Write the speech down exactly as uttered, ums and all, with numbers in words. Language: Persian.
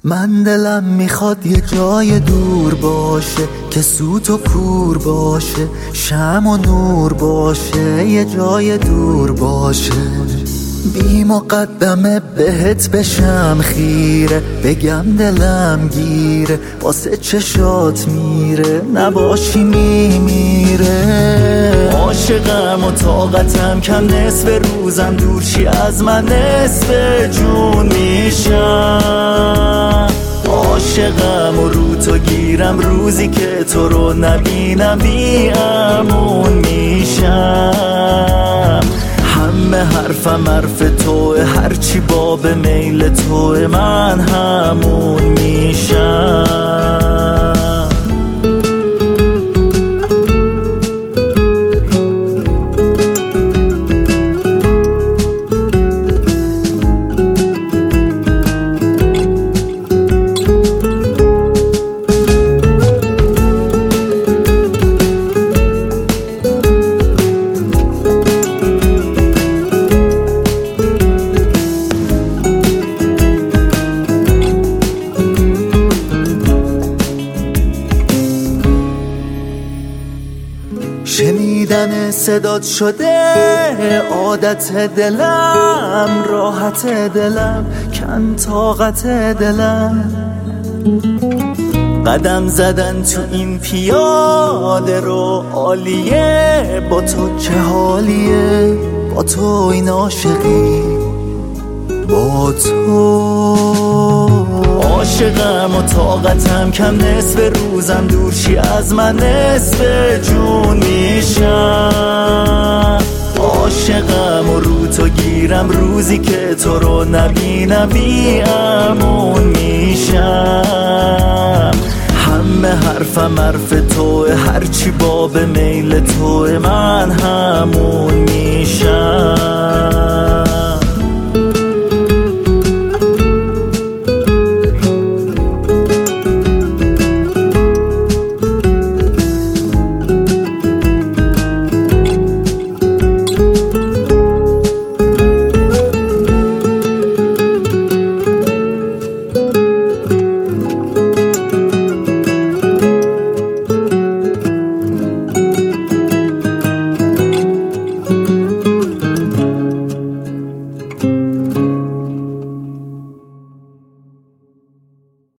من دلم میخواد یه جای دور باشه که سوت و کور باشه، شم و نور باشه، یه جای دور باشه. بی مقدمه بهت بشم خیره، بگم دلم گیره، واسه چشات میره، نباشی میمیره. عاشقم و طاقتم کم، نصف روزم دورشی از من، نصف جون میشم. عاشقم و رو تو گیرم، روزی که تو رو نبینم بی امون میشم. همه حرفم حرف توه، هرچی باب میل توه، من همون میشم. شنیدن صدات شده عادت دلم، راحت دلم کن طاقت دلم. قدم زدن تو این پیاده رو عالیه، با تو چه حالیه، با تو این عاشقی، با تو. عاشقم و طاقتم کم، نصف روزم دورشی از من، نصف جون میشم. عاشقم و رو تو گیرم، روزی که تو رو نبینم بی امون میشم. همه حرفم حرف توه، هرچی باب میل توه، من همون میشم.